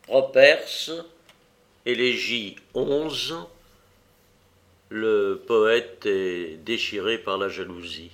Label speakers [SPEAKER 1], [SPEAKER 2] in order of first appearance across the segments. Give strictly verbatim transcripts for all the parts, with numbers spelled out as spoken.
[SPEAKER 1] Properce, élégie onze, le poète est déchiré par la jalousie.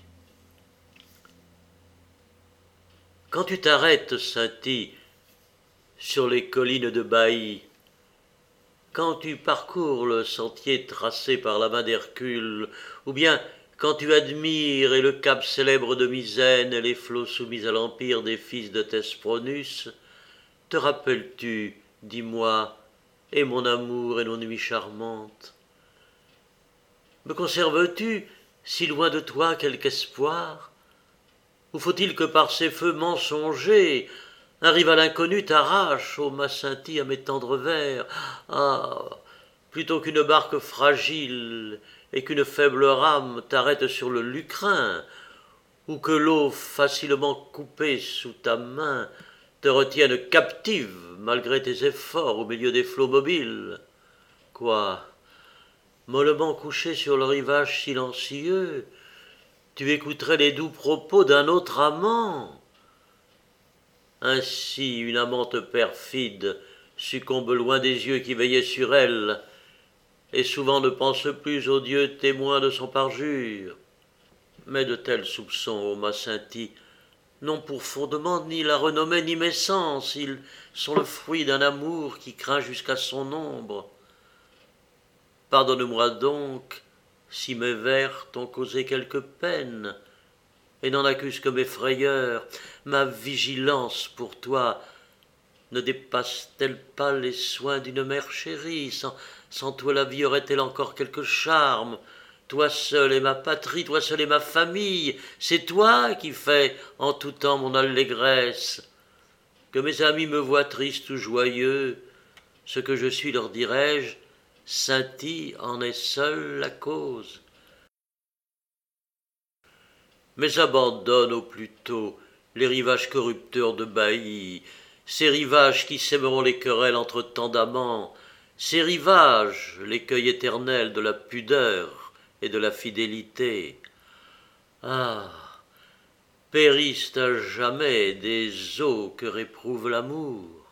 [SPEAKER 1] Quand tu t'arrêtes, Sainti, sur les collines de Bailly, quand tu parcours le sentier tracé par la main d'Hercule, ou bien quand tu admires et le cap célèbre de Misène et les flots soumis à l'empire des fils de Thespronus, te rappelles-tu, dis-moi, et mon amour et nos nuits charmantes? Me conserves-tu, si loin de toi, quelque espoir? Ou faut-il que par ces feux mensongers, un rival inconnu t'arrache, ô ma Sainti, à mes tendres vers? Ah, plutôt qu'une barque fragile et qu'une faible rame t'arrête sur le Lucrin, ou que l'eau facilement coupée sous ta main te retienne captive malgré tes efforts au milieu des flots mobiles. Quoi, mollement couché sur le rivage silencieux, tu écouterais les doux propos d'un autre amant? Ainsi une amante perfide succombe loin des yeux qui veillaient sur elle, et souvent ne pense plus aux dieux témoins de son parjure. Mais de tels soupçons, ô ma Sainti, n'ont pour fondement ni la renommée ni mes sens, ils sont le fruit d'un amour qui craint jusqu'à son ombre. Pardonne-moi donc si mes vers t'ont causé quelque peine, et n'en accuse que mes frayeurs. Ma vigilance pour toi ne dépasse-t-elle pas les soins d'une mère chérie? Sans, sans toi la vie aurait-elle encore quelque charme? Toi seul est ma patrie, toi seul est ma famille, c'est toi qui fais en tout temps mon allégresse. Que mes amis me voient triste ou joyeux, ce que je suis leur dirai-je, Sainti en est seule la cause. Mais abandonne au plus tôt les rivages corrupteurs de Bailly, ces rivages qui sèmeront les querelles entre tant d'amants, ces rivages, l'écueil éternel de la pudeur et de la fidélité. Ah, périssent à jamais des eaux que réprouve l'amour.